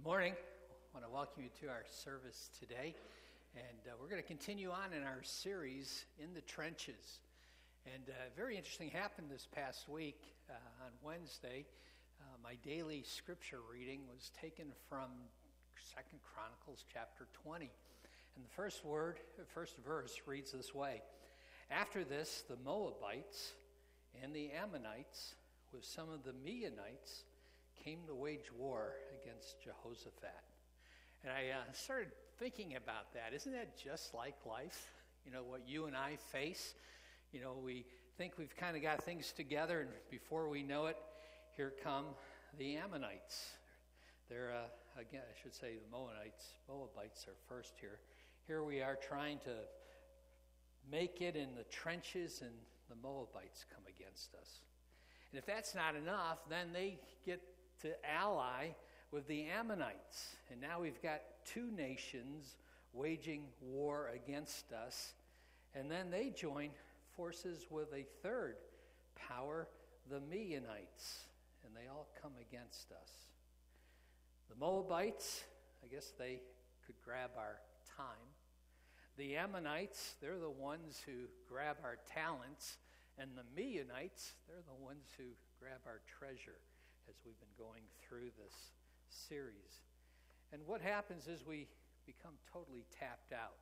Good morning. I want to welcome you to our service today. And we're going to continue on in our series, In the Trenches. And very interesting happened this past week on Wednesday. My daily scripture reading was taken from 2 Chronicles chapter 20. And the first verse reads this way. After this, the Moabites and the Ammonites, with some of the Meunites, came to wage war against Jehoshaphat. And I started thinking about that. Isn't that just like life? You know, what you and I face? You know, we think we've kind of got things together, and before we know it, here come the Ammonites. They're, again, I should say the Moabites are first here. Here we are trying to make it in the trenches, and the Moabites come against us. And if that's not enough, then they get to ally with the Ammonites. And now we've got two nations waging war against us. And then they join forces with a third power, the Meunites. And they all come against us. The Moabites, I guess they could grab our time. The Ammonites, they're the ones who grab our talents. And the Meunites, they're the ones who grab our treasure as we've been going through this series. And what happens is we become totally tapped out.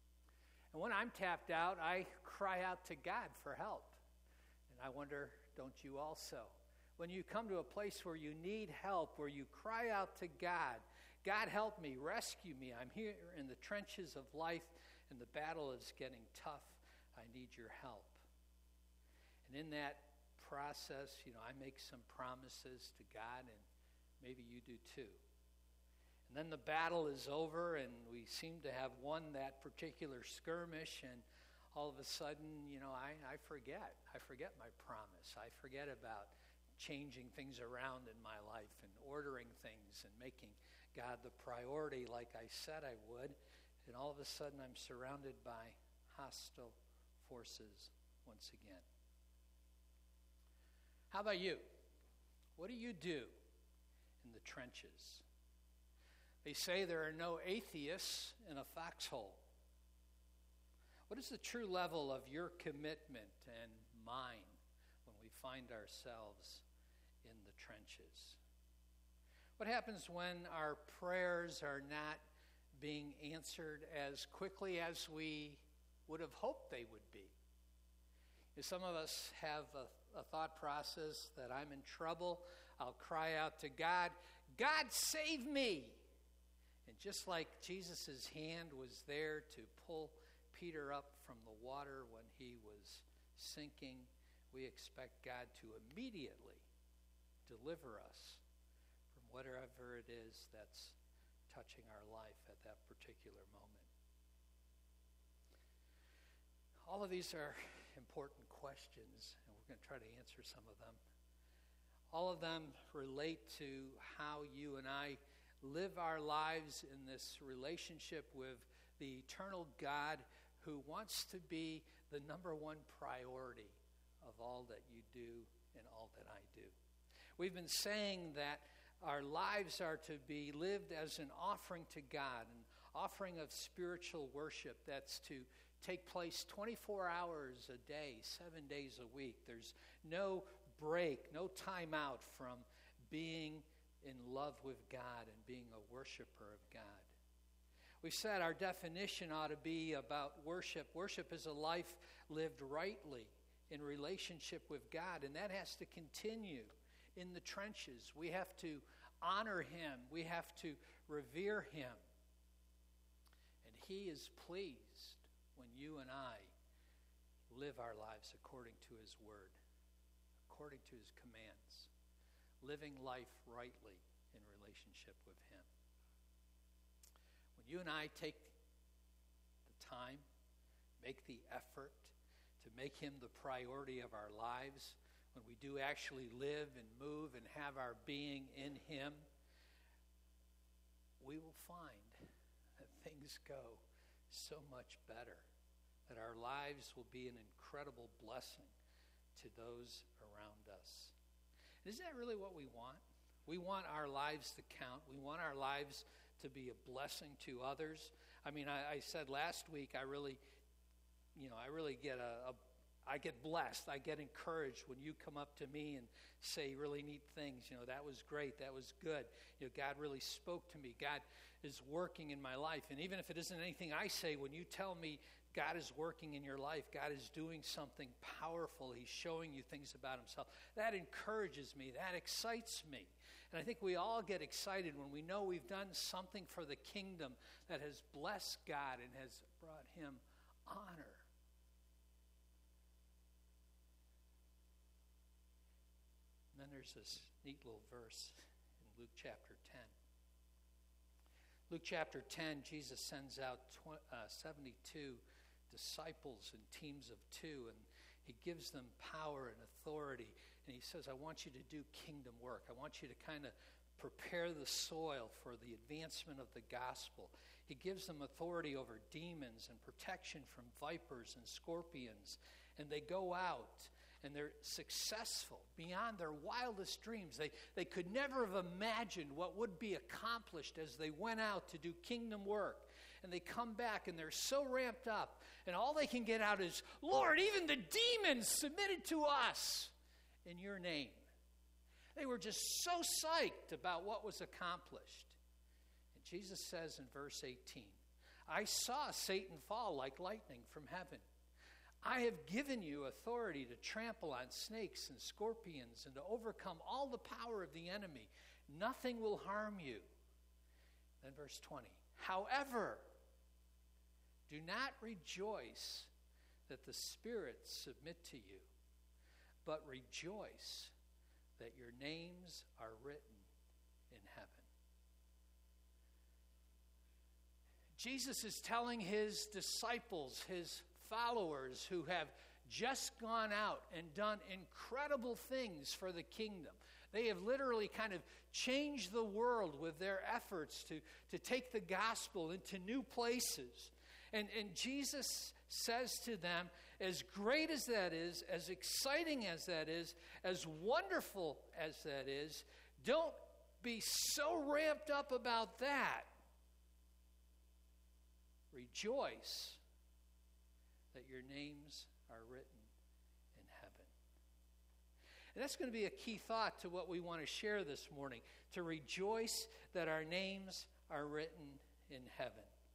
And when I'm tapped out, I cry out to God for help. And I wonder, don't you also? When you come to a place where you need help, where you cry out to God, God help me, rescue me. I'm here in the trenches of life and the battle is getting tough. I need your help. And in that process, you know, I make some promises to God, and maybe you do too. And then the battle is over, and we seem to have won that particular skirmish, and all of a sudden, you know, I forget. I forget my promise. I forget about changing things around in my life and ordering things and making God the priority like I said I would. And all of a sudden, I'm surrounded by hostile forces once again. How about you? What do you do in the trenches? They say there are no atheists in a foxhole. What is the true level of your commitment and mine when we find ourselves in the trenches? What happens when our prayers are not being answered as quickly as we would have hoped they would be? Some of us have a thought process that I'm in trouble. I'll cry out to God, God save me. And just like Jesus' hand was there to pull Peter up from the water when he was sinking, we expect God to immediately deliver us from whatever it is that's touching our life at that particular moment. All of these are important questions, and we're going to try to answer some of them. All of them relate to how you and I live our lives in this relationship with the eternal God who wants to be the number one priority of all that you do and all that I do. We've been saying that our lives are to be lived as an offering to God, an offering of spiritual worship that's to take place 24 hours a day, 7 days a week. There's no break, no time out from being in love with God and being a worshiper of God. We said our definition ought to be about worship. Worship is a life lived rightly in relationship with God, and that has to continue in the trenches. We have to honor Him. We have to revere Him. And He is pleased when you and I live our lives according to His word, according to His commands, living life rightly in relationship with Him. When you and I take the time, make the effort to make Him the priority of our lives, when we do actually live and move and have our being in Him, we will find that things go so much better, that our lives will be an incredible blessing to those around us. Isn't that really what we want? We want our lives to count. We want our lives to be a blessing to others. I mean, I said last week, I really get I get blessed. I get encouraged when you come up to me and say really neat things. That was great. That was good. God really spoke to me. God is working in my life. And even if it isn't anything I say, when you tell me God is working in your life, God is doing something powerful, He's showing you things about Himself, that encourages me. That excites me. And I think we all get excited when we know we've done something for the kingdom that has blessed God and has brought Him honor. And then there's this neat little verse in Luke chapter 10. Luke chapter 10, Jesus sends out 72 disciples in teams of two, and He gives them power and authority. And He says, I want you to do kingdom work. I want you to kind of prepare the soil for the advancement of the gospel. He gives them authority over demons and protection from vipers and scorpions. And they go out and they're successful beyond their wildest dreams. They could never have imagined what would be accomplished as they went out to do kingdom work. And they come back and they're so ramped up. And all they can get out is, Lord, even the demons submitted to us in your name. They were just so psyched about what was accomplished. And Jesus says in verse 18, I saw Satan fall like lightning from heaven. I have given you authority to trample on snakes and scorpions and to overcome all the power of the enemy. Nothing will harm you. Then verse 20, however, do not rejoice that the spirits submit to you, but rejoice that your names are written in heaven. Jesus is telling His disciples, His followers who have just gone out and done incredible things for the kingdom. They have literally kind of changed the world with their efforts to take the gospel into new places. And Jesus says to them, as great as that is, as exciting as that is, as wonderful as that is, don't be so ramped up about that. Rejoice that your names are written in heaven. And that's going to be a key thought to what we want to share this morning, to rejoice that our names are written in heaven.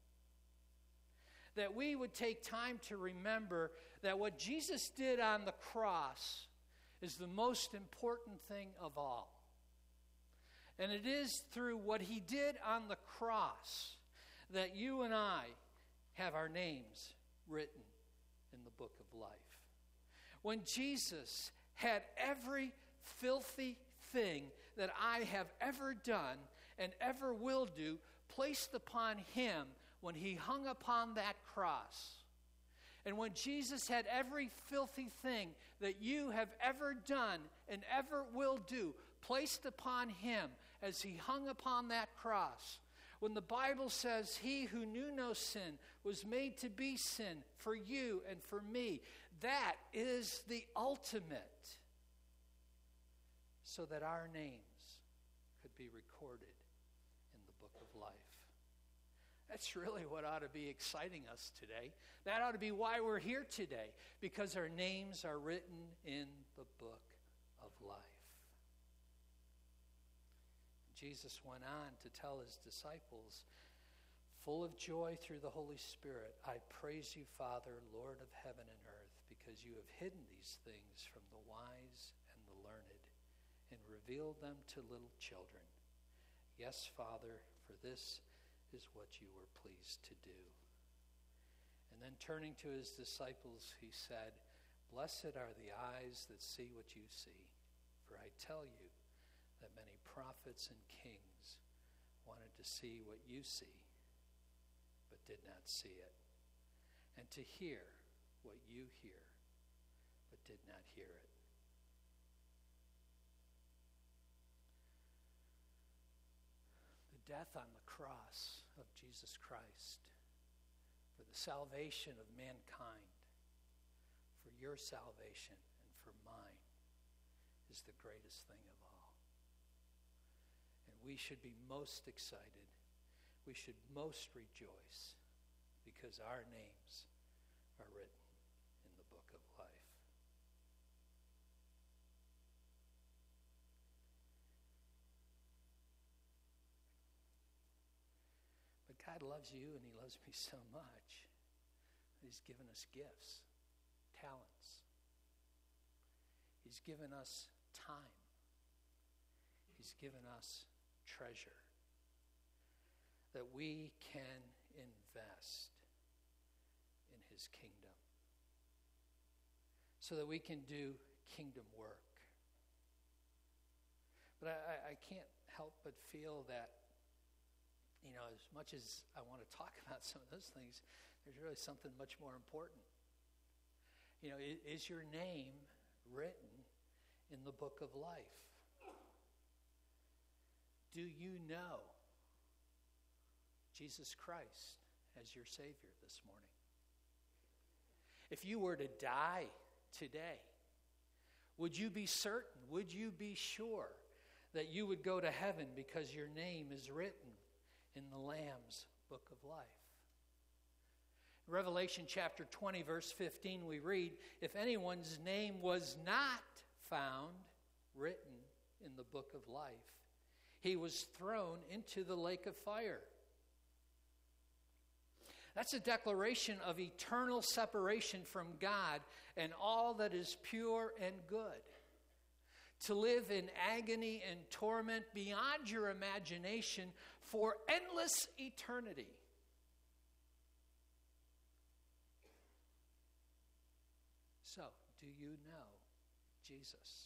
That we would take time to remember that what Jesus did on the cross is the most important thing of all. And it is through what He did on the cross that you and I have our names written in the book of life. When Jesus had every filthy thing that I have ever done and ever will do placed upon Him when He hung upon that cross. And when Jesus had every filthy thing that you have ever done and ever will do placed upon Him as He hung upon that cross. When the Bible says He who knew no sin was made to be sin for you and for me, that is the ultimate, so that our names could be recorded in the book of life. That's really what ought to be exciting us today. That ought to be why we're here today, because our names are written in the book of life. Jesus went on to tell His disciples, full of joy through the Holy Spirit, I praise you, Father, Lord of heaven and earth, because you have hidden these things from the wise and the learned and revealed them to little children. Yes, Father, for this is what you were pleased to do. And then turning to His disciples, He said, blessed are the eyes that see what you see, for I tell you that many prophets and kings wanted to see what you see, but did not see it, and to hear what you hear, but did not hear it. The death on the cross of Jesus Christ for the salvation of mankind, for your salvation and for mine, is the greatest thing of all. we should be most excited. We should most rejoice because our names are written in the book of life. But God loves you and he loves me so much that he's given us gifts, talents. He's given us time. He's given us treasure that we can invest in his kingdom so that we can do kingdom work. But I can't help but feel that, as much as I want to talk about some of those things, there's really something much more important. Is your name written in the book of life? Do you know Jesus Christ as your Savior this morning? If you were to die today, would you be certain, would you be sure that you would go to heaven because your name is written in the Lamb's book of life? In Revelation chapter 20, verse 15, we read, if anyone's name was not found written in the book of life, he was thrown into the lake of fire. That's a declaration of eternal separation from God and all that is pure and good. To live in agony and torment beyond your imagination for endless eternity. So, do you know Jesus?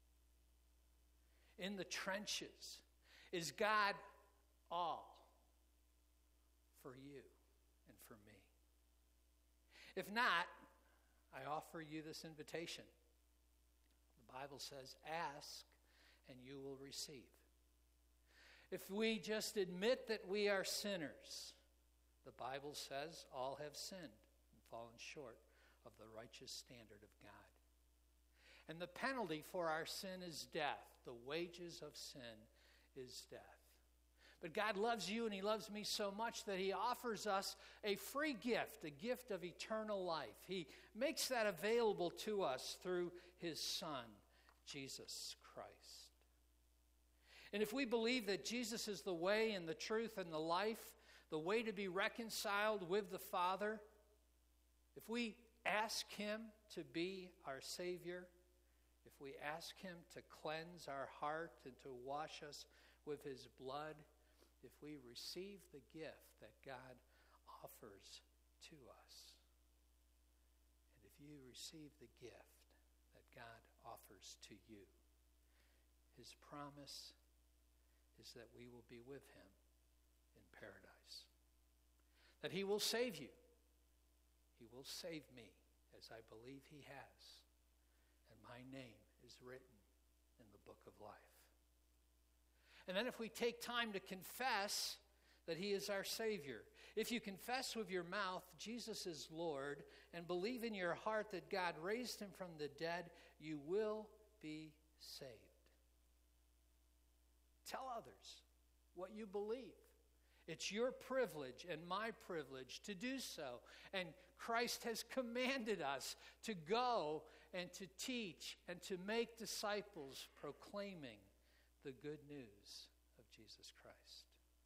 In the trenches, is God all for you and for me? If not, I offer you this invitation. The Bible says, ask and you will receive. If we just admit that we are sinners, the Bible says all have sinned and fallen short of the righteous standard of God. And the penalty for our sin is death. The wages of sin is death. But God loves you and he loves me so much that he offers us a free gift, a gift of eternal life. He makes that available to us through his Son, Jesus Christ. And if we believe that Jesus is the way and the truth and the life, the way to be reconciled with the Father, if we ask him to be our Savior, if we ask him to cleanse our heart and to wash us with his blood, if we receive the gift that God offers to us, and if you receive the gift that God offers to you, his promise is that we will be with him in paradise. That he will save you. He will save me, as I believe he has. And my name is written in the book of life. And then if we take time to confess that he is our Savior, if you confess with your mouth Jesus is Lord and believe in your heart that God raised him from the dead, you will be saved. Tell others what you believe. It's your privilege and my privilege to do so. And Christ has commanded us to go and to teach and to make disciples proclaiming the good news of Jesus Christ.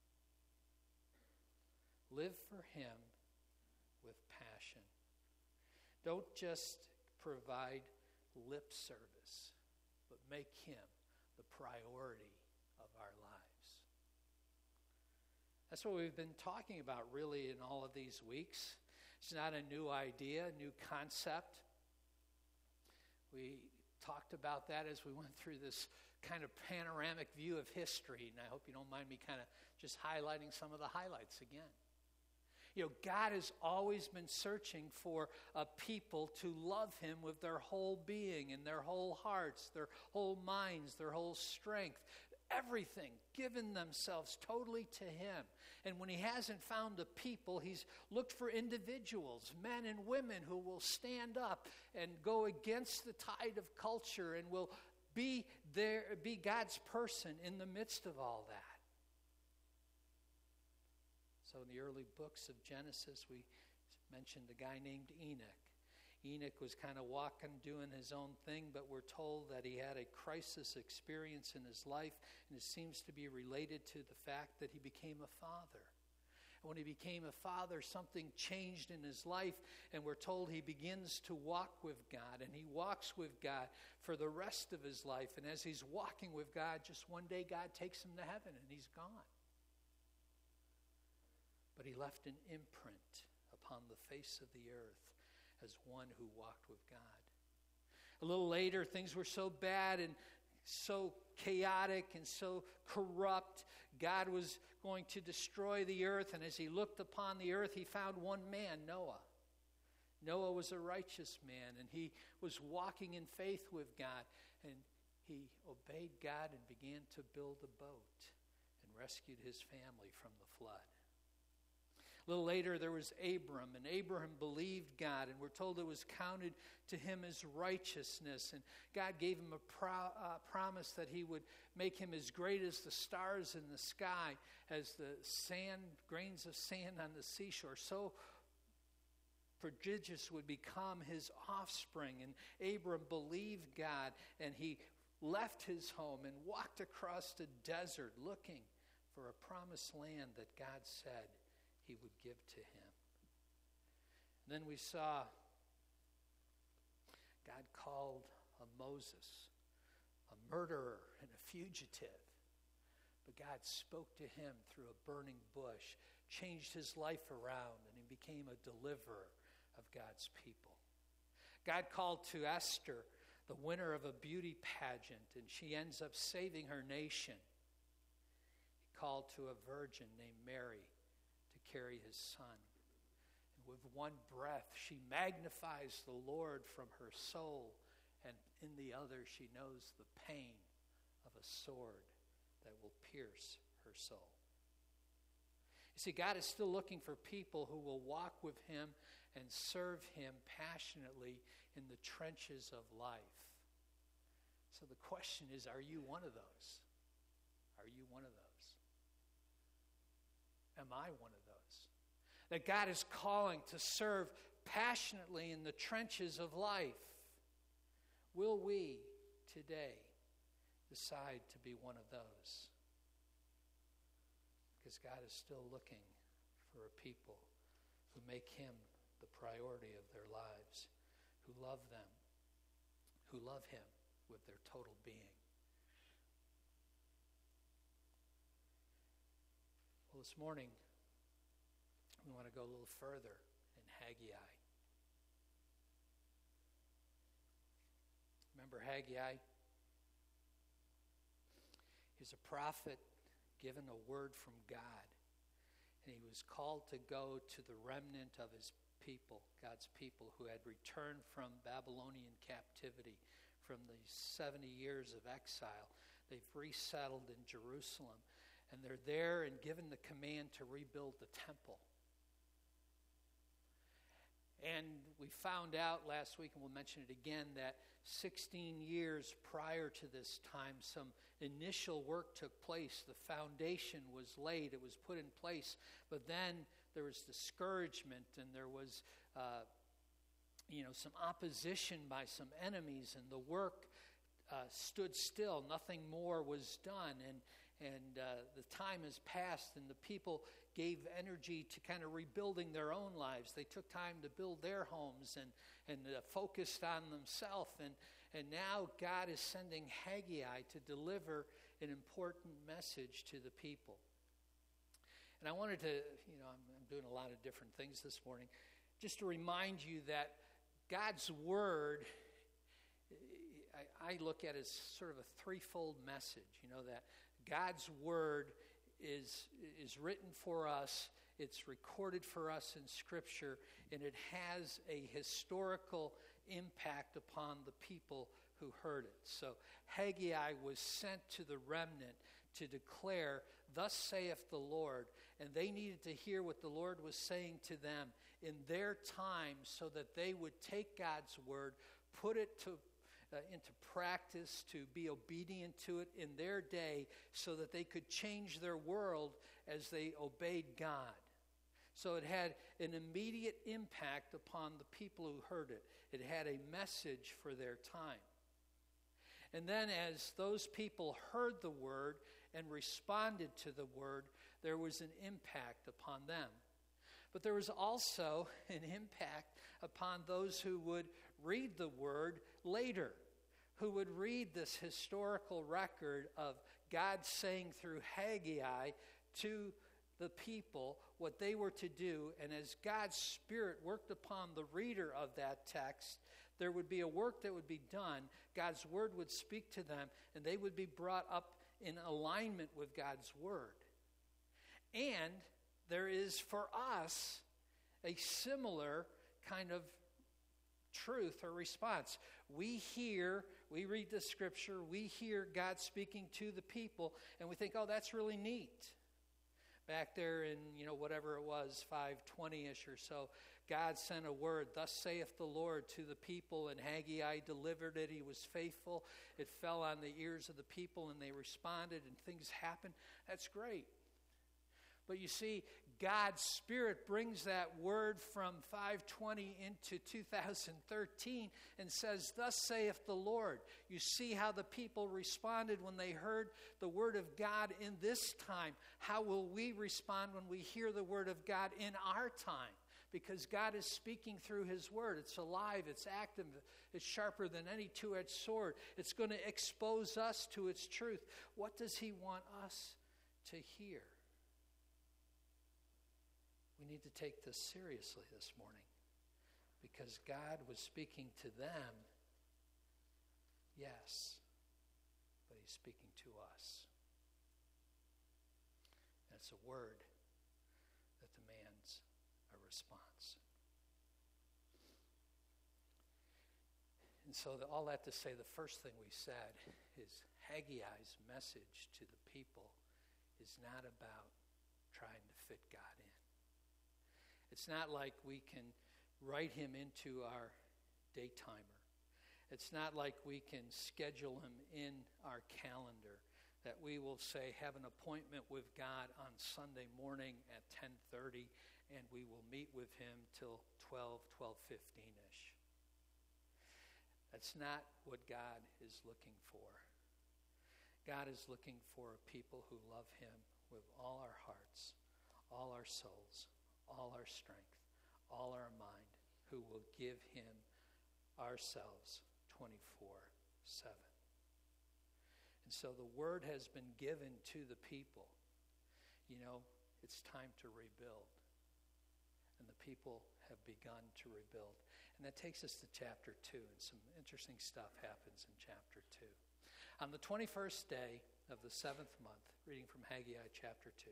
Live for him with passion. Don't just provide lip service, but make him the priority of our lives. That's what we've been talking about really in all of these weeks. It's not a new idea, a new concept. We talked about that as we went through this kind of panoramic view of history, and I hope you don't mind me kind of just highlighting some of the highlights again. God has always been searching for a people to love him with their whole being and their whole hearts, their whole minds, their whole strength, everything, given themselves totally to him. And when he hasn't found a people, he's looked for individuals, men and women who will stand up and go against the tide of culture and will be God's person in the midst of all that. So in the early books of Genesis, we mentioned a guy named Enoch. Enoch was kind of walking, doing his own thing, but we're told that he had a crisis experience in his life, and it seems to be related to the fact that he became a father. And when he became a father, something changed in his life, and we're told he begins to walk with God, and he walks with God for the rest of his life. And as he's walking with God, just one day God takes him to heaven, and he's gone. But he left an imprint upon the face of the earth as one who walked with God. A little later, things were so bad and so chaotic and so corrupt, God was going to destroy the earth. And as he looked upon the earth, he found one man, Noah. Noah was a righteous man, and he was walking in faith with God. And he obeyed God and began to build a boat and rescued his family from the flood. A little later, there was Abram, and Abraham believed God, and we're told it was counted to him as righteousness. And God gave him a promise that he would make him as great as the stars in the sky, as the sand, grains of sand on the seashore. So prodigious would become his offspring. And Abram believed God, and he left his home and walked across the desert looking for a promised land that God said he would give to him. And then we saw God called a Moses, a murderer and a fugitive. But God spoke to him through a burning bush, changed his life around, and he became a deliverer of God's people. God called to Esther, the winner of a beauty pageant, and she ends up saving her nation. He called to a virgin named Mary to carry his son. And with one breath, she magnifies the Lord from her soul, and in the other, she knows the pain of a sword that will pierce her soul. You see, God is still looking for people who will walk with him and serve him passionately in the trenches of life. So the question is, are you one of those? Are you one of those? Am I one of those? That God is calling to serve passionately in the trenches of life. Will we today decide to be one of those? Because God is still looking for a people who make him the priority of their lives, who love them, who love him with their total being. Well, this morning, we want to go a little further in Haggai. Remember Haggai? He's a prophet given a word from God. And he was called to go to the remnant of his people, God's people, who had returned from Babylonian captivity, from the 70 years of exile. They've resettled in Jerusalem. And they're there and given the command to rebuild the temple. And we found out last week, and we'll mention it again, that 16 years prior to this time, some initial work took place. The foundation was laid. It was put in place. But then there was discouragement, and there was some opposition by some enemies, and the work stood still. Nothing more was done. And the time has passed, and the people gave energy to kind of rebuilding their own lives. They took time to build their homes and focused on themselves. And now God is sending Haggai to deliver an important message to the people. And I wanted to, I'm doing a lot of different things this morning, just to remind you that God's word, I look at as sort of a threefold message, that God's word is written for us, it's recorded for us in Scripture, and it has a historical impact upon the people who heard it. So Haggai was sent to the remnant to declare, "Thus saith the Lord," and they needed to hear what the Lord was saying to them in their time so that they would take God's word, put it into practice, to be obedient to it in their day so that they could change their world as they obeyed God. So it had an immediate impact upon the people who heard it. It had a message for their time. And then as those people heard the word and responded to the word, there was an impact upon them. But there was also an impact upon those who would read the word later, who would read this historical record of God saying through Haggai to the people what they were to do. And as God's Spirit worked upon the reader of that text, there would be a work that would be done. God's word would speak to them, and they would be brought up in alignment with God's word. And there is for us a similar kind of truth or response. We read the scripture, we hear God speaking to the people, and we think, oh, that's really neat. Back there in, whatever it was, 520-ish or so, God sent a word, thus saith the Lord, to the people, and Haggai delivered it. He was faithful. It fell on the ears of the people, and they responded, and things happened. That's great. But you see, God's Spirit brings that word from 520 into 2013 and says, thus saith the Lord. You see how the people responded when they heard the word of God in this time. How will we respond when we hear the word of God in our time? Because God is speaking through his word. It's alive, it's active, it's sharper than any two-edged sword. It's going to expose us to its truth. What does he want us to hear? We need to take this seriously this morning, because God was speaking to them, yes, but he's speaking to us. And it's a word that demands a response. And so all that to say, the first thing we said is Haggai's message to the people is not about trying to fit God in. It's not like we can write him into our daytimer. It's not like we can schedule him in our calendar, that we will say, have an appointment with God on Sunday morning at 10:30, and we will meet with him till 12:15-ish. That's not what God is looking for. God is looking for a people who love him with all our hearts, all our souls, all our strength, all our mind, who will give him ourselves 24/7. And so the word has been given to the people. It's time to rebuild. And the people have begun to rebuild. And that takes us to chapter 2, and some interesting stuff happens in chapter 2. On the 21st day of the 7th month, reading from Haggai chapter 2,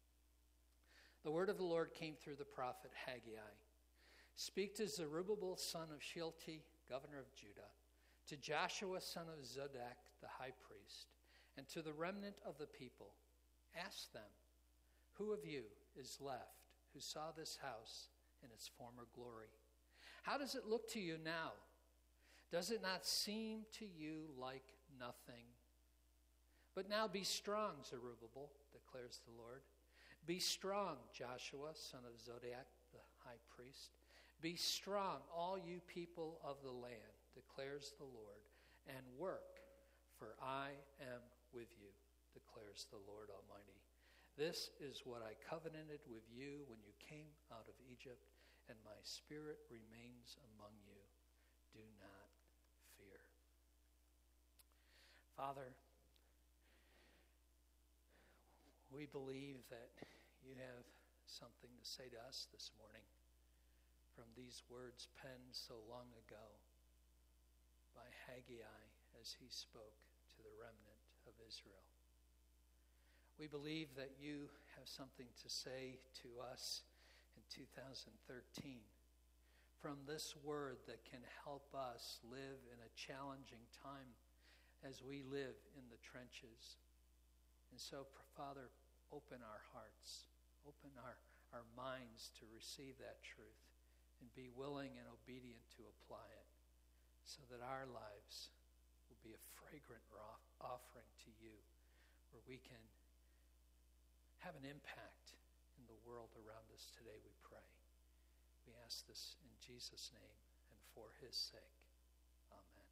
the word of the Lord came through the prophet Haggai. Speak to Zerubbabel, son of Shealtiel, governor of Judah, to Joshua, son of Zodak, the high priest, and to the remnant of the people. Ask them, who of you is left who saw this house in its former glory? How does it look to you now? Does it not seem to you like nothing? But now be strong, Zerubbabel, declares the Lord. Be strong, Joshua, son of Zodak, the high priest. Be strong, all you people of the land, declares the Lord, and work, for I am with you, declares the Lord Almighty. This is what I covenanted with you when you came out of Egypt, and my spirit remains among you. Do not fear. Father, we believe that you have something to say to us this morning from these words penned so long ago by Haggai as he spoke to the remnant of Israel. We believe that you have something to say to us in 2013 from this word that can help us live in a challenging time as we live in the trenches. And so, Father, open our hearts, open our minds to receive that truth and be willing and obedient to apply it so that our lives will be a fragrant offering to you, where we can have an impact in the world around us us today, we pray. We ask this in Jesus' name and for his sake. Amen.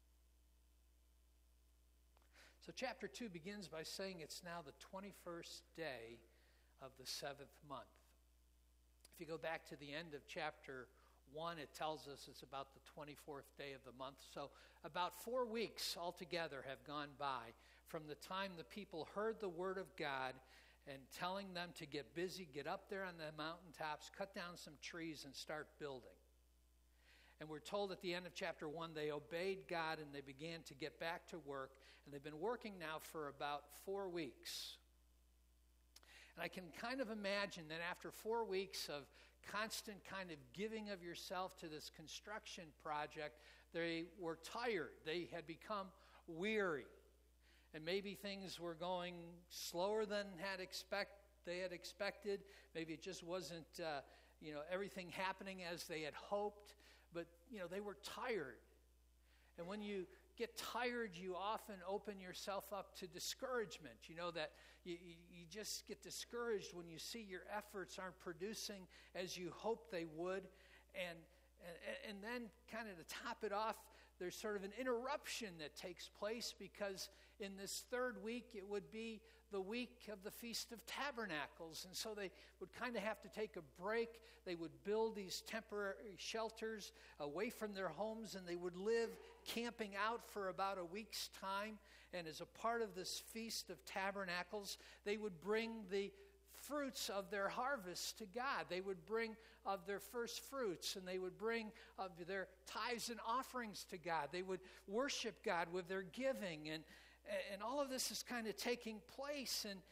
So chapter 2 begins by saying it's now the 21st day of the 7th month. If you go back to the end of chapter 1, it tells us it's about the 24th day of the month. So about 4 weeks altogether have gone by from the time the people heard the word of God and telling them to get busy, get up there on the mountaintops, cut down some trees, and start building. And we're told at the end of chapter 1, they obeyed God and they began to get back to work. And they've been working now for about 4 weeks. And I can kind of imagine that after 4 weeks of constant kind of giving of yourself to this construction project, they were tired. They had become weary. And maybe things were going slower than they had expected. Maybe it just wasn't, everything happening as they had hoped. But, they were tired. And when you get tired, you often open yourself up to discouragement. You know that you just get discouraged when you see your efforts aren't producing as you hoped they would. And then kind of to top it off, there's sort of an interruption that takes place because in this third week, it would be the week of the Feast of Tabernacles. And so they would kind of have to take a break. They would build these temporary shelters away from their homes, and they would live camping out for about a week's time. And as a part of this Feast of Tabernacles, they would bring the fruits of their harvest to God. They would bring of their first fruits, and they would bring of their tithes and offerings to God. They would worship God with their giving, and all of this is kind of taking place, and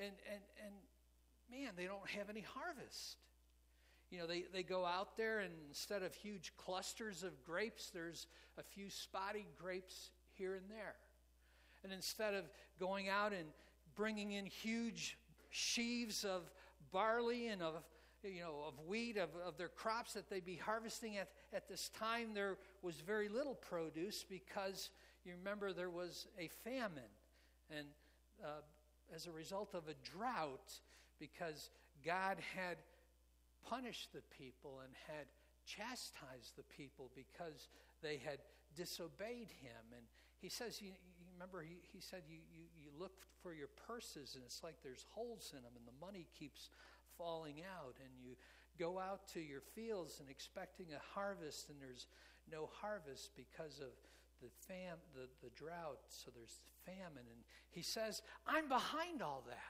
man, they don't have any harvest. They go out there, and instead of huge clusters of grapes, there's a few spotty grapes here and there. And instead of going out and bringing in huge sheaves of barley and of wheat, of their crops that they'd be harvesting at this time, there was very little produce because you remember there was a famine, and as a result of a drought, because God had punished the people and had chastised the people because they had disobeyed him. And he says, he said, you look for your purses, and it's like there's holes in them, and the money keeps falling out, and you go out to your fields and expecting a harvest, and there's no harvest because of the drought. So there's famine, and he says, I'm behind all that.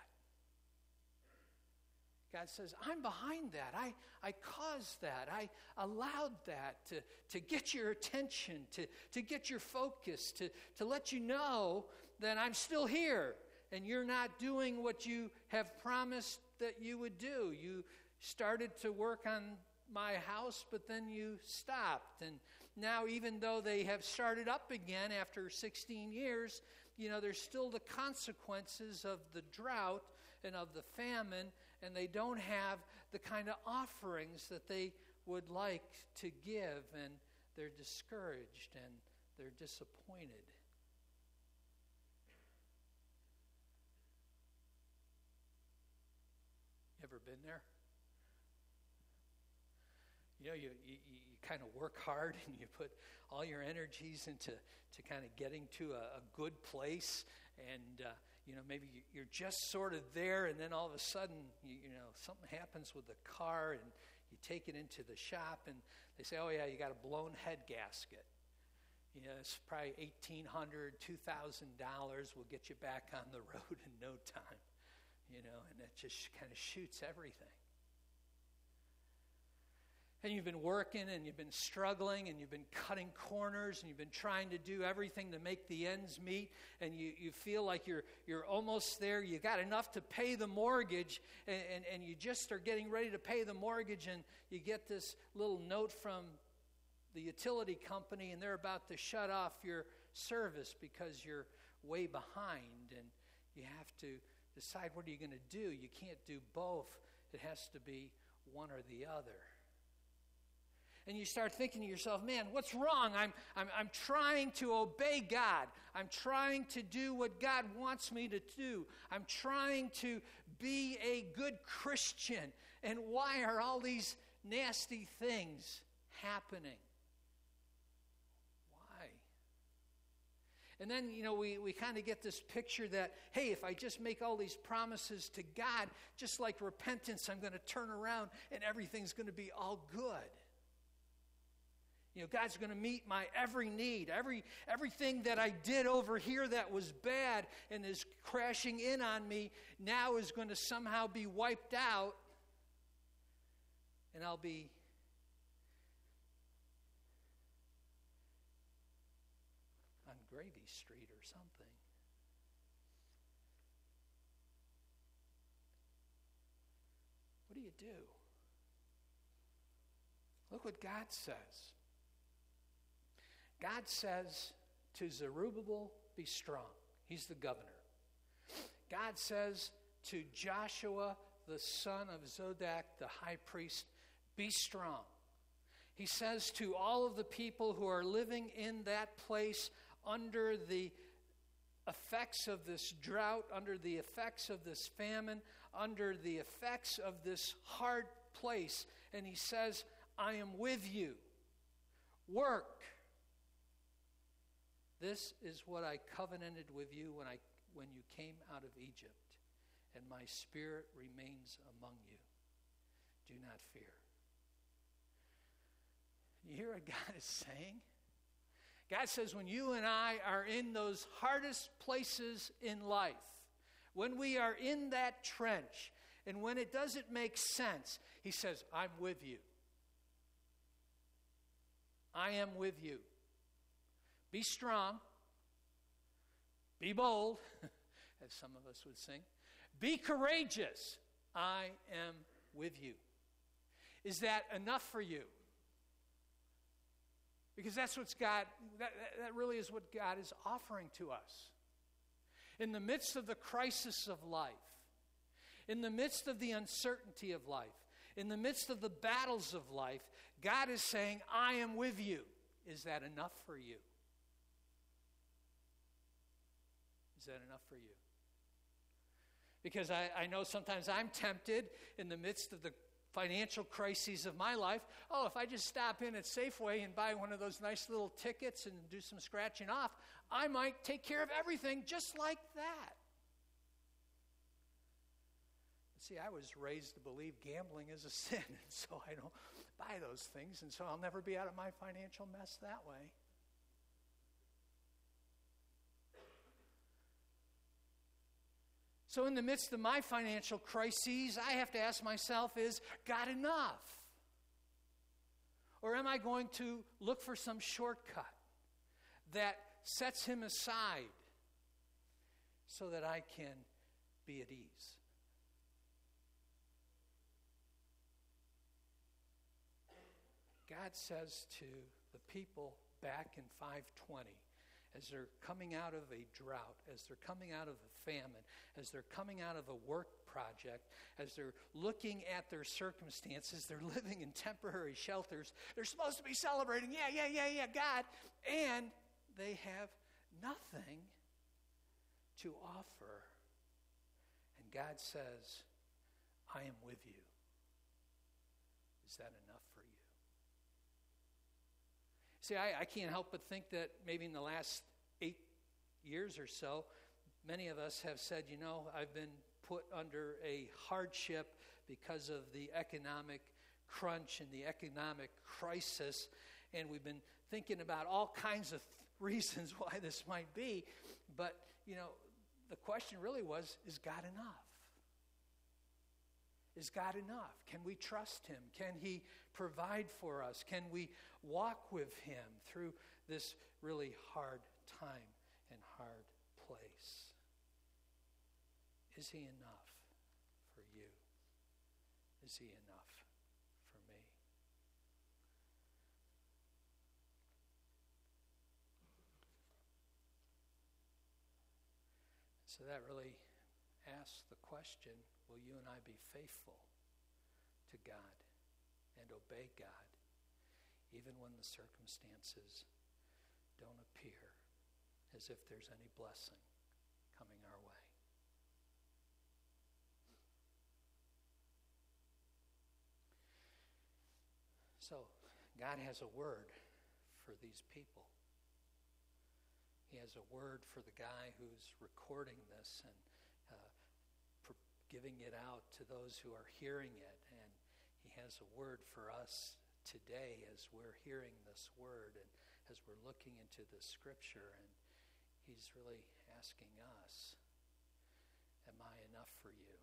God says, I'm behind that. I caused that. I allowed that to get your attention, to get your focus, to let you know that I'm still here and you're not doing what you have promised that you would do. You started to work on my house, but then you stopped. And now, even though they have started up again after 16 years, there's still the consequences of the drought and of the famine, and they don't have the kind of offerings that they would like to give, and they're discouraged and they're disappointed. You ever been there? You kind of work hard and you put all your energies into kind of getting to a good place, and maybe you're just sort of there, and then all of a sudden something happens with the car, and you take it into the shop, and they say, oh yeah, you got a blown head gasket. It's probably $1,800, $2,000 will get you back on the road in no time. And it just kind of shoots everything. And you've been working, and you've been struggling, and you've been cutting corners, and you've been trying to do everything to make the ends meet, and you feel like you're almost there. You got enough to pay the mortgage, and you just are getting ready to pay the mortgage, and you get this little note from the utility company, and they're about to shut off your service because you're way behind, and you have to decide, what are you going to do? You can't do both. It has to be one or the other. And you start thinking to yourself, man, what's wrong? I'm trying to obey God. I'm trying to do what God wants me to do. I'm trying to be a good Christian. And why are all these nasty things happening? Why? And then, we kind of get this picture that, hey, if I just make all these promises to God, just like repentance, I'm going to turn around and everything's going to be all good. God's going to meet my every need. Everything that I did over here that was bad and is crashing in on me now is going to somehow be wiped out. And I'll be on Gravy Street or something. What do? Look what God says. God says to Zerubbabel, be strong. He's the governor. God says to Joshua, the son of Zodak, the high priest, be strong. He says to all of the people who are living in that place under the effects of this drought, under the effects of this famine, under the effects of this hard place, and he says, I am with you. Work. This is what I covenanted with you when you came out of Egypt, and my spirit remains among you. Do not fear. You hear what God is saying? God says when you and I are in those hardest places in life, when we are in that trench, and when it doesn't make sense, he says, I'm with you. I am with you. Be strong. Be bold, as some of us would sing. Be courageous. I am with you. Is that enough for you? Because that's what's God, that really is what God is offering to us. In the midst of the crisis of life, in the midst of the uncertainty of life, in the midst of the battles of life, God is saying, I am with you. Is that enough for you? Is that enough for you? Because I know sometimes I'm tempted in the midst of the financial crises of my life, if I just stop in at Safeway and buy one of those nice little tickets and do some scratching off, I might take care of everything just like that. See, I was raised to believe gambling is a sin, and so I don't buy those things, and so I'll never be out of my financial mess that way. So in the midst of my financial crises, I have to ask myself, is God enough? Or am I going to look for some shortcut that sets him aside so that I can be at ease? God says to the people back in 520, as they're coming out of a drought, as they're coming out of a famine, as they're coming out of a work project, as they're looking at their circumstances, they're living in temporary shelters. They're supposed to be celebrating, yeah, God, and they have nothing to offer. And God says, I am with you. Is that enough for you? See, I can't help but think that maybe in the last 8 years or so, many of us have said, I've been put under a hardship because of the economic crunch and the economic crisis, and we've been thinking about all kinds of reasons why this might be. But, the question really was, is God enough? Is God enough? Can we trust him? Can he provide for us? Can we walk with him through this really hard time and hard place? Is he enough for you? Is he enough for me? So that really asks the question, will you and I be faithful to God and obey God even when the circumstances don't appear as if there's any blessing coming our way? So, God has a word for these people. He has a word for the guy who's recording this and giving it out to those who are hearing it. And he has a word for us today as we're hearing this word and as we're looking into the scripture. And he's really asking us, am I enough for you?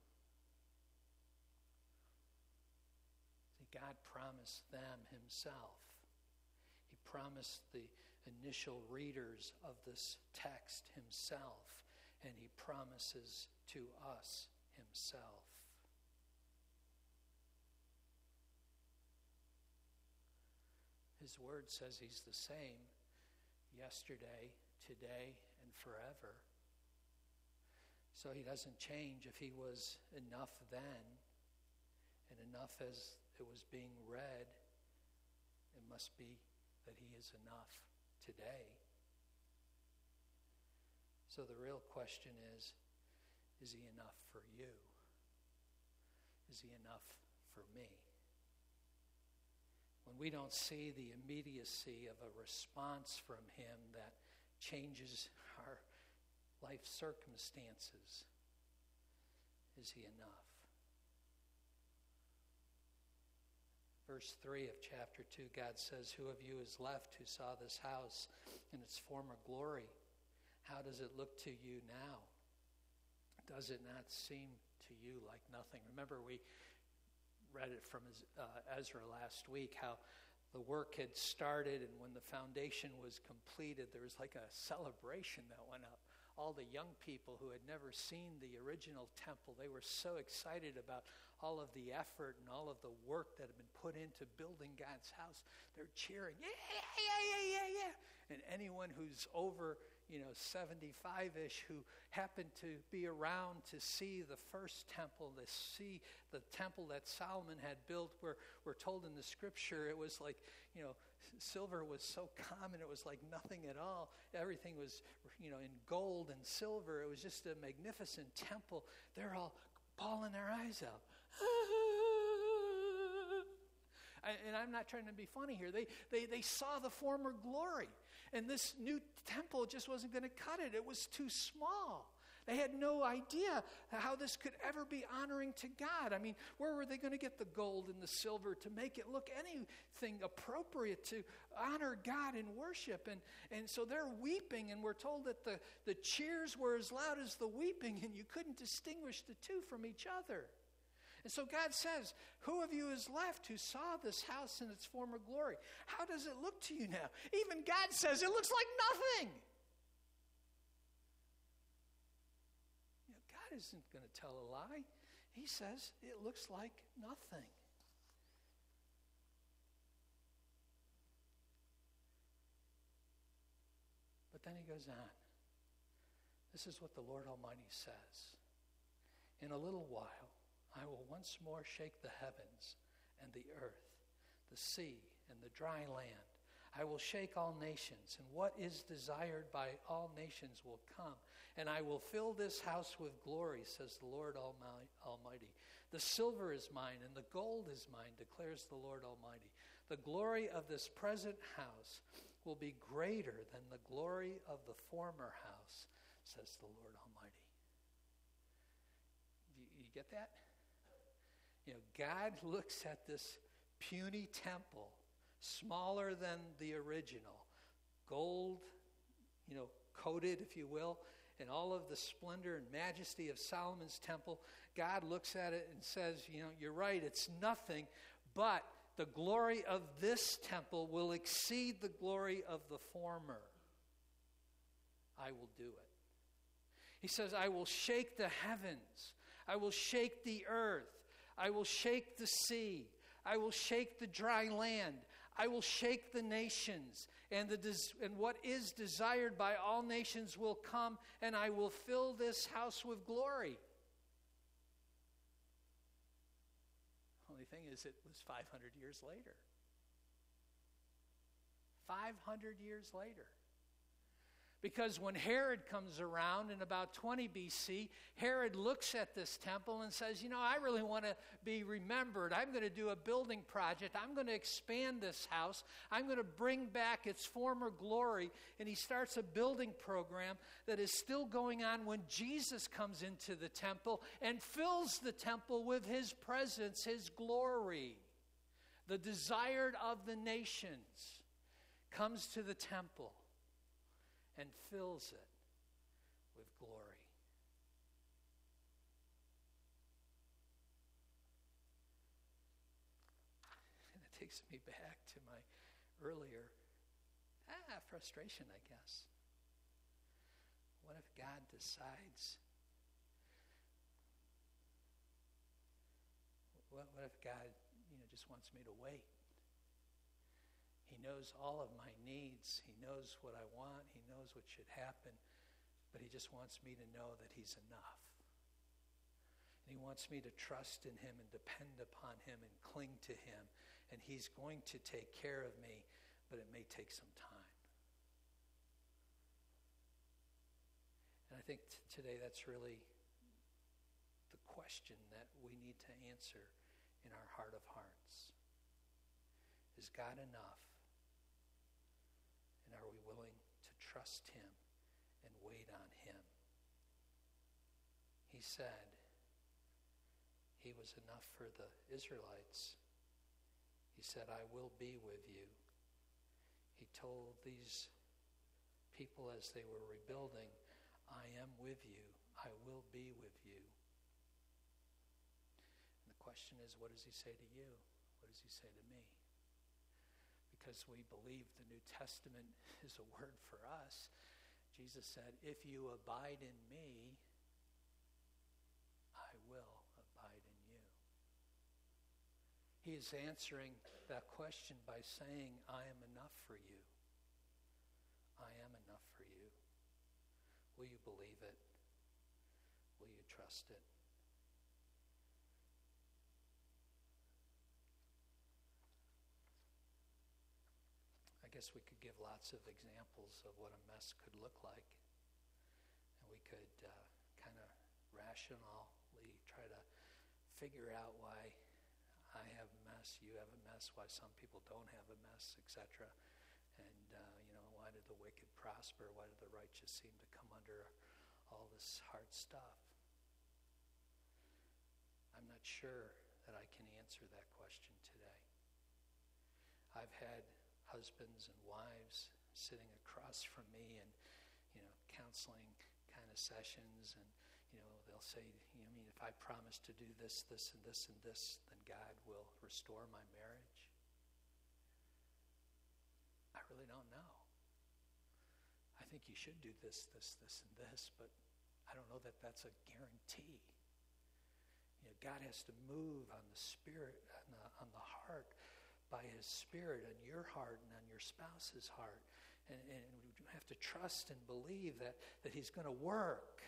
See, God promised them himself. He promised the initial readers of this text himself, and he promises to us himself. His word says he's the same yesterday, today, and forever. So he doesn't change. If he was enough then, and enough as it was being read, it must be that he is enough today. So the real question is he enough for you? Is he enough for me? When we don't see the immediacy of a response from him that changes our life circumstances, is he enough? Verse 3 of chapter 2, God says, who of you is left who saw this house in its former glory? How does it look to you now? Does it not seem to you like nothing? Remember, we read it from Ezra last week, how the work had started, and when the foundation was completed, there was like a celebration that went up. All the young people who had never seen the original temple, they were so excited about all of the effort and all of the work that had been put into building God's house. They're cheering, yeah, yeah, yeah, yeah, yeah. And anyone who's over 75-ish who happened to be around to see the first temple, to see the temple that Solomon had built, where we're told in the scripture it was like, silver was so common, it was like nothing at all. Everything was, in gold and silver. It was just a magnificent temple. They're all bawling their eyes out. And I'm not trying to be funny here. They saw the former glory. And this new temple just wasn't going to cut it. It was too small. They had no idea how this could ever be honoring to God. I mean, where were they going to get the gold and the silver to make it look anything appropriate to honor God in worship? And so they're weeping, and we're told that the cheers were as loud as the weeping, and you couldn't distinguish the two from each other. And so God says, who of you is left who saw this house in its former glory? How does it look to you now? Even God says it looks like nothing. God isn't going to tell a lie. He says it looks like nothing. But then he goes on. This is what the Lord Almighty says. In a little while, I will once more shake the heavens and the earth, the sea and the dry land. I will shake all nations, and what is desired by all nations will come. And I will fill this house with glory, says the Lord Almighty. The silver is mine, and the gold is mine, declares the Lord Almighty. The glory of this present house will be greater than the glory of the former house, says the Lord Almighty. You get that? God looks at this puny temple, smaller than the original, gold, coated, if you will, and all of the splendor and majesty of Solomon's temple. God looks at it and says, you're right, it's nothing, but the glory of this temple will exceed the glory of the former. I will do it. He says, I will shake the heavens. I will shake the earth. I will shake the sea. I will shake the dry land. I will shake the nations. And what is desired by all nations will come, and I will fill this house with glory. Only thing is, it was 500 years later. 500 years later. Because when Herod comes around in about 20 BC, Herod looks at this temple and says, I really want to be remembered. I'm going to do a building project. I'm going to expand this house. I'm going to bring back its former glory. And he starts a building program that is still going on when Jesus comes into the temple and fills the temple with his presence, his glory. The desired of the nations comes to the temple and fills it with glory. And it takes me back to my earlier frustration, I guess. What if God decides? What if God, just wants me to wait? He knows all of my needs. He knows what I want. He knows what should happen. But he just wants me to know that he's enough. And he wants me to trust in him and depend upon him and cling to him. And he's going to take care of me, but it may take some time. And I think today that's really the question that we need to answer in our heart of hearts. Is God enough? And are we willing to trust him and wait on him? He said he was enough for the Israelites. He said, I will be with you. He told these people as they were rebuilding, I am with you. I will be with you. And the question is, what does he say to you? What does he say to me? Because we believe the New Testament is a word for us. Jesus said, if you abide in me, I will abide in you. He is answering that question by saying, I am enough for you. I am enough for you. Will you believe it? Will you trust it? I guess we could give lots of examples of what a mess could look like. And we could kind of rationally try to figure out why I have a mess, you have a mess, why some people don't have a mess, etc. And, why did the wicked prosper? Why did the righteous seem to come under all this hard stuff? I'm not sure that I can answer that question today. I've had husbands and wives sitting across from me and, counseling kind of sessions, and, they'll say, if I promise to do this, this, and this, and this, then God will restore my marriage. I really don't know. I think you should do this, this, this, and this, but I don't know that that's a guarantee. God has to move on the spirit, on the heart, by his spirit on your heart and on your spouse's heart. And we have to trust and believe that he's going to work.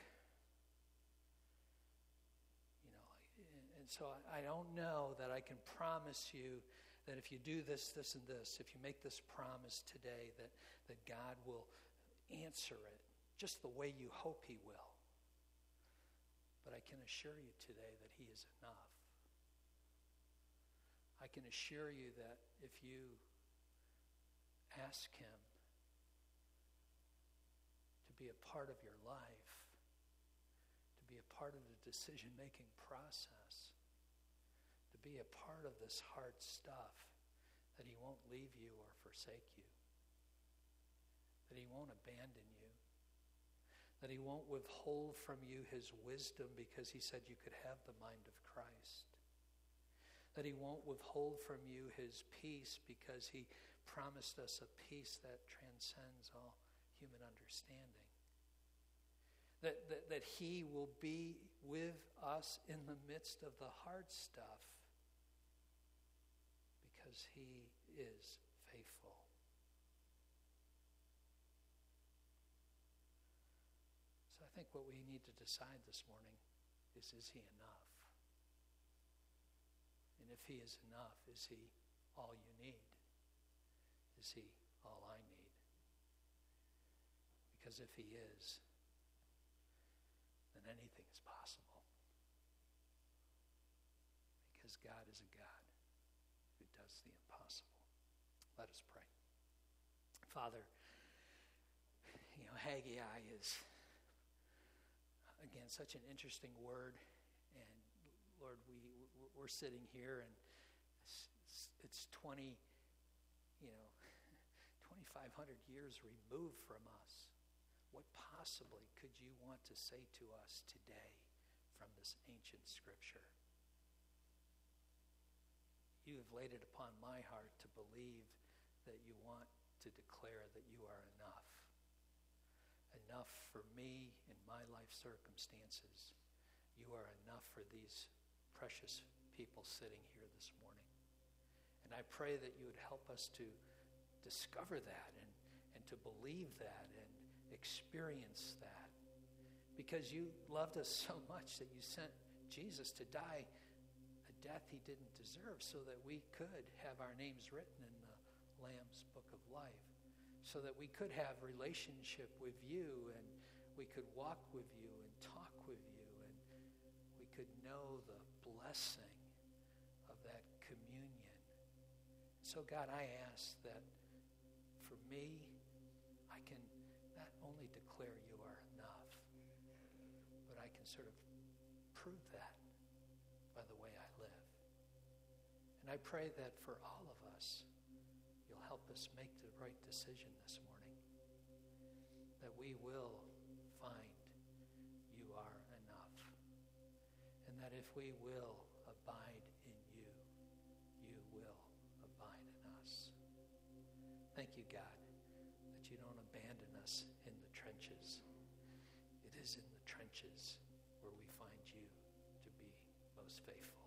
And so I don't know that I can promise you that if you do this, this, and this, if you make this promise today, that God will answer it just the way you hope he will. But I can assure you today that he is enough. I can assure you that if you ask him to be a part of your life, to be a part of the decision-making process, to be a part of this hard stuff, that he won't leave you or forsake you, that he won't abandon you, that he won't withhold from you his wisdom because he said you could have the mind of Christ, that he won't withhold from you his peace because he promised us a peace that transcends all human understanding, that he will be with us in the midst of the hard stuff because he is faithful. So I think what we need to decide this morning is he enough? And if he is enough, is he all you need? Is he all I need? Because if he is, then anything is possible. Because God is a God who does the impossible. Let us pray. Father, Haggai is, again, such an interesting word. And Lord, we're sitting here and it's 2,500 years removed from us. What possibly could you want to say to us today from this ancient scripture? You have laid it upon my heart to believe that you want to declare that you are enough. Enough for me in my life circumstances. You are enough for these precious people sitting here this morning. And I pray that you would help us to discover that and to believe that and experience that. Because you loved us so much that you sent Jesus to die a death he didn't deserve so that we could have our names written in the Lamb's Book of Life. So that we could have relationship with you and we could walk with you and talk with you and we could know the blessing of that communion. So God, I ask that for me, I can not only declare you are enough, but I can sort of prove that by the way I live. And I pray that for all of us, you'll help us make the right decision this morning. That we will find you are enough. And that if we will abide in you, you will abide in us. Thank you, God, that you don't abandon us in the trenches. It is in the trenches where we find you to be most faithful.